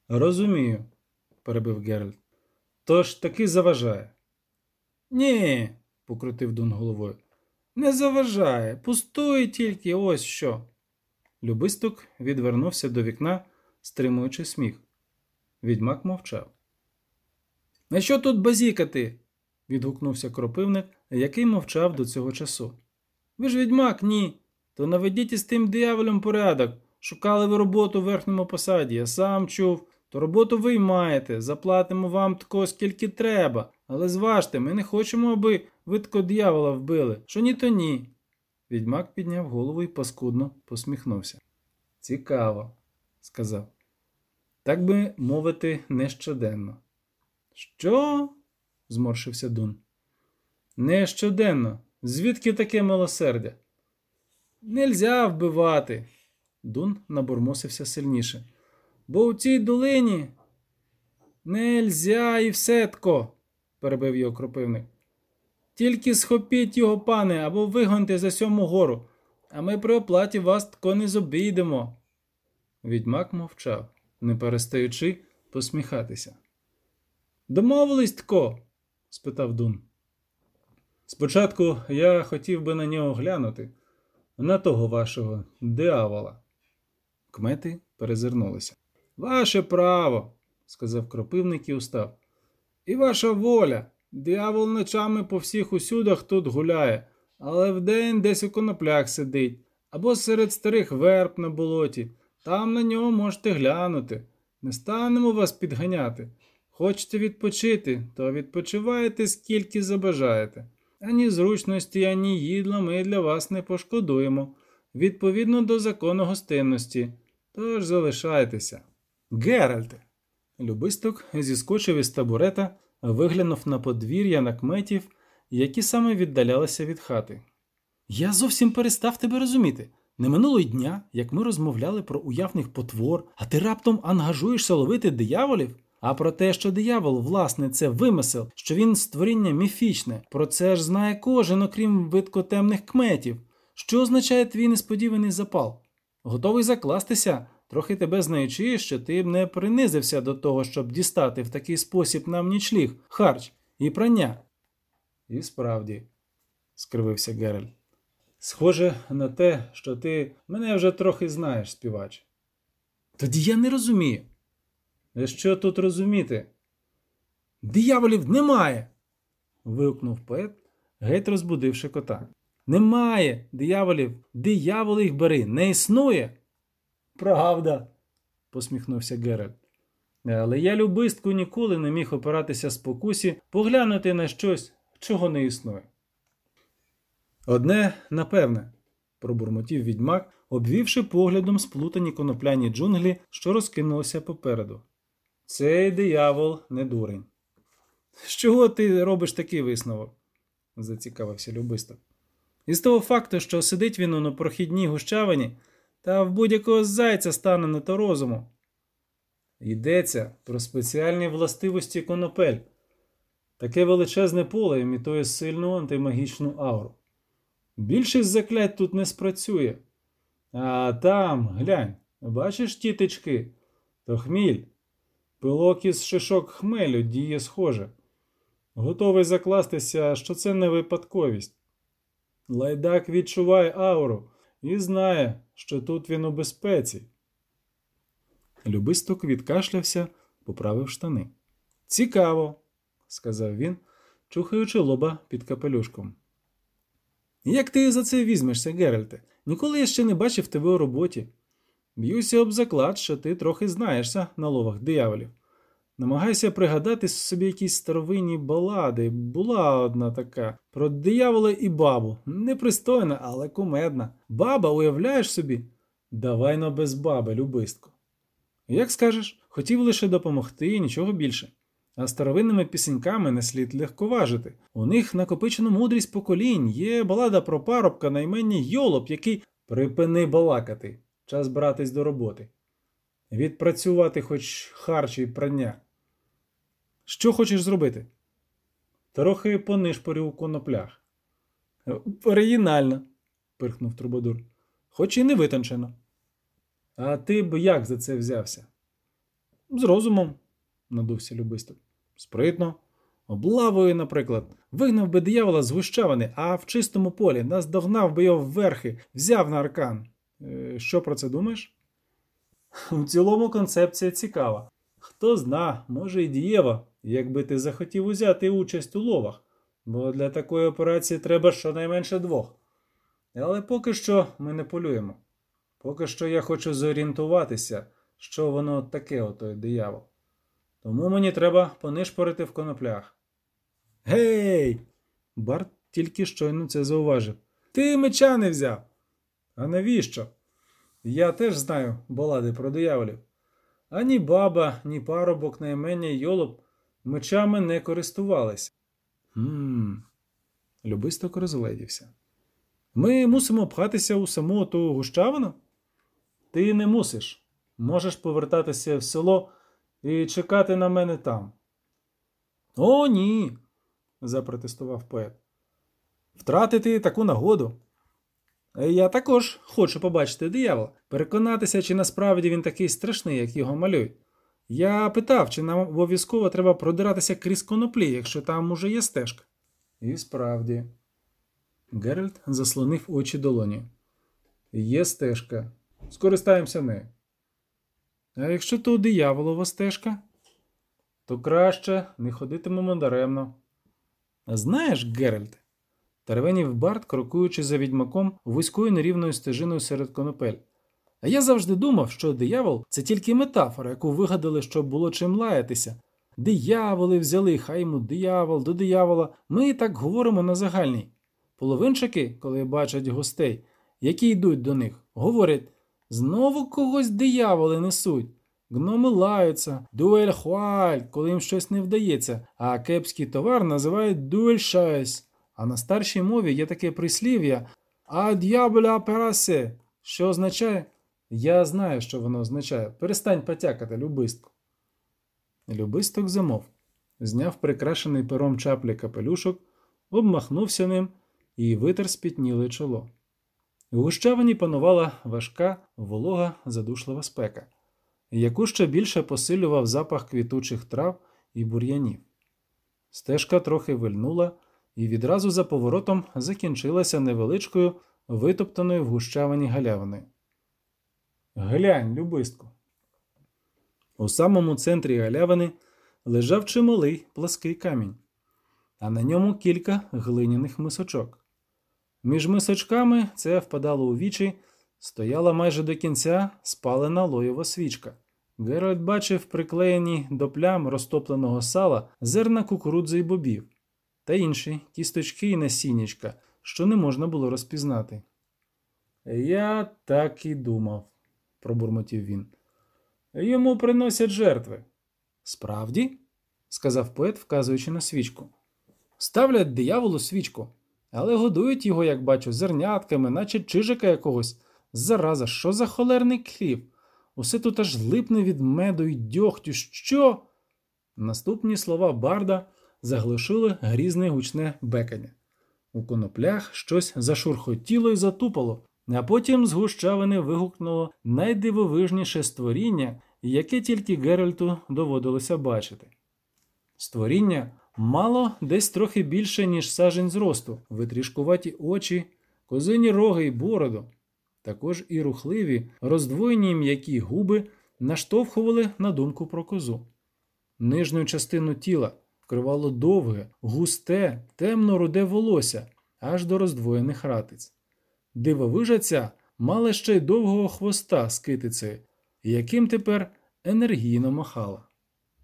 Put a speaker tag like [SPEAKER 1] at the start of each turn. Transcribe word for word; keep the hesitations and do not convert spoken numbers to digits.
[SPEAKER 1] Розумію, перебив Геральт. Тож таки заважає. Ні, покрутив Дун головою. Не заважає, пустує тільки ось що. Любисток відвернувся до вікна, стримуючи сміх. Відьмак мовчав. «А що тут базікати?» – відгукнувся кропивник, який мовчав до цього часу. «Ви ж відьмак, ні. То наведіть із тим дияволем порядок. Шукали ви роботу в верхньому посаді, я сам чув. То роботу ви й маєте, заплатимо вам тако, скільки треба. Але зважте, ми не хочемо, аби ви тако диявола вбили. Що ні, то ні». Відьмак підняв голову і паскудно посміхнувся. «Цікаво», – сказав. «Так би мовити, не щоденно». «Що?» – зморшився Дун. «Не щоденно. Звідки таке милосердя?» «Нельзя вбивати!» Дун набурмосився сильніше. «Бо у цій долині...» «Нельзя і всетко!» – перебив його кропивник. «Тільки схопіть його, пане, або вигоньте за сьому гору, а ми при оплаті вас тако не зобійдемо». Відьмак мовчав, не перестаючи посміхатися. «Домовились тако?» – спитав Дун. «Спочатку я хотів би на нього глянути, на того вашого диявола». Кмети перезирнулися. «Ваше право», – сказав кропивник і устав. «І ваша воля. Диявол ночами по всіх усюдах тут гуляє, але вдень десь у коноплях сидить, або серед старих верб на болоті. Там на нього можете глянути. Не станемо вас підганяти. Хочете відпочити, то відпочиваєте скільки забажаєте. Ані зручності, ані їдла ми для вас не пошкодуємо, відповідно до закону гостинності. Тож залишайтеся». «Геральте!» Любисток зіскочив із табурета, виглянув на подвір'я накметів, які саме віддалялися від хати. «Я зовсім перестав тебе розуміти. Не минуло й дня, як ми розмовляли про уявних потвор, а ти раптом ангажуєшся ловити дияволів? А про те, що диявол, власне, це вимисел, що він створіння міфічне, про це ж знає кожен, окрім видкотемних кметів. Що означає твій несподіваний запал? Готовий закластися, трохи тебе знаючи, що ти б не принизився до того, щоб дістати в такий спосіб нам нічліг, харч і прання». «І справді», – скривився Геральт. «Схоже на те, що ти мене вже трохи знаєш, співач». «Тоді я не розумію». «Що тут розуміти?» «Дияволів немає!» – вигукнув поет, геть розбудивши кота. «Немає дияволів! Дияволи їх бери! Не існує!» «Правда!» – посміхнувся Геральт. «Але я, любистку, ніколи не міг опиратися спокусі поглянути на щось, чого не існує». «Одне, напевне», – пробурмотів відьмак, обвівши поглядом сплутані конопляні джунглі, що розкинулися попереду. «Цей диявол не дурень». «З чого ти робиш такий висновок?» – зацікавився Любисток. «Із того факту, що сидить він на прохідній гущавині, та в будь-якого зайця стане не то розуму». «Йдеться про спеціальні властивості конопель. Таке величезне поле імітує сильну антимагічну ауру. Більшість заклять тут не спрацює. А там, глянь, бачиш ті тички? То хміль. Пилок із шишок хмелю діє схоже. Готовий закластися, що це не випадковість. Лайдак відчуває ауру і знає, що тут він у безпеці». Любисток відкашлявся, поправив штани. «Цікаво», – сказав він, чухаючи лоба під капелюшком. «Як ти за це візьмешся, Геральте? Ніколи я ще не бачив тебе у роботі. Б'юся об заклад, що ти трохи знаєшся на ловах дияволів. Намагайся пригадати собі якісь старовинні балади. Була одна така. Про диявола і бабу. Непристойна, але кумедна. Баба, уявляєш собі? Давай-но без баби, любистко». «Як скажеш, хотів лише допомогти і нічого більше. А старовинними пісеньками не слід легковажити. У них накопичено мудрість поколінь. Є балада про парубка на імені Йолоп, який... Припини балакати. Час братись до роботи. Відпрацювати хоч харч і прання. Що хочеш зробити?» «Трохи понишпорю у коноплях». «Оригінально», – пирхнув Трубадур. «Хоч і не витончено». «А ти б як за це взявся?» З розумом, надувся Любисток. Спритно. Облавою, наприклад, вигнав би диявола з гущавини, а в чистому полі наздогнав би його вверхи, взяв на аркан. Е, що про це думаєш? У цілому концепція цікава. Хто зна, може і дієва, якби ти захотів узяти участь у ловах, бо для такої операції треба щонайменше двох. Але поки що ми не полюємо. Поки що я хочу зорієнтуватися, що воно таке, отой диявол. Тому мені треба понишпорити в коноплях. Гей! Барт тільки щойно це зауважив. Ти меча не взяв. А навіщо? Я теж знаю балади про дияволів. Ані баба, ні парубок на ім'я Йолоп мечами не користувалися. Хм. Любисток розгледівся. Ми мусимо пхатися у саму ту гущавину? Ти не мусиш. Можеш повертатися в село і чекати на мене там. О, ні, запротестував поет. Втратити таку нагоду. Я також хочу побачити диявола, переконатися, чи насправді він такий страшний, як його малюють. Я питав, чи нам обов'язково треба продиратися крізь коноплі, якщо там уже є стежка. І справді. Геральт заслонив очі долоні. Є стежка. Скористаємося нею. А якщо то дияволова стежка, то краще не ходитимемо даремно. Знаєш, Геральт, теревенів Барт, крокуючи за відьмаком вузькою нерівною стежиною серед конопель. А я завжди думав, що диявол – це тільки метафора, яку вигадали, щоб було чим лаятися. Дияволи взяли, хай йому диявол, до диявола. Ми так говоримо на загальній. Половинчики, коли бачать гостей, які йдуть до них, говорять: знову когось дияволи несуть. Гноми лаються, дуель хуаль, коли їм щось не вдається, а кепський товар називають дуель шайс. А на старшій мові є таке прислів'я «А д'яболя перасе», що означає «Я знаю, що воно означає. Перестань потякати, Любистку». Любисток замовк, зняв прикрашений пером чаплі капелюшок, обмахнувся ним і витер спітніле чоло. У гущавині панувала важка, волога, задушлива спека, яку ще більше посилював запах квітучих трав і бур'янів. Стежка трохи вильнула і відразу за поворотом закінчилася невеличкою, витоптаною в гущавині галявиною. «Глянь, Любистку!» У самому центрі галявини лежав чималий плаский камінь, а на ньому кілька глиняних мисочок. Між мисочками, це впадало у вічі, стояла майже до кінця спалена лоєва свічка. Геральт бачив приклеєні до плям розтопленого сала зерна кукурудзи й бобів та інші кісточки і насіннячка, що не можна було розпізнати. «Я так і думав», – пробурмотів він. «Йому приносять жертви». «Справді?» – сказав поет, вказуючи на свічку. «Ставлять дияволу свічку, але годують його, як бачу, зернятками, наче чижика якогось. Зараза, що за холерний хліб? Усе тут аж липне від меду й дьогтю. Що?» Наступні слова барда заглушили грізне гучне бекання. У коноплях щось зашурхотіло й затупало, а потім з гущавини вигукнуло найдивовижніше створіння, яке тільки Геральту доводилося бачити. Створіння мало десь трохи більше, ніж сажень зросту, витрішкуваті очі, козині роги й бороду. Також і рухливі, роздвоєні м'які губи наштовхували на думку про козу. Нижню частину тіла вкривало довге, густе, темно-руде волосся, аж до роздвоєних ратиць. Дивовижа ця мала ще й довгого хвоста з китицею, яким тепер енергійно махала.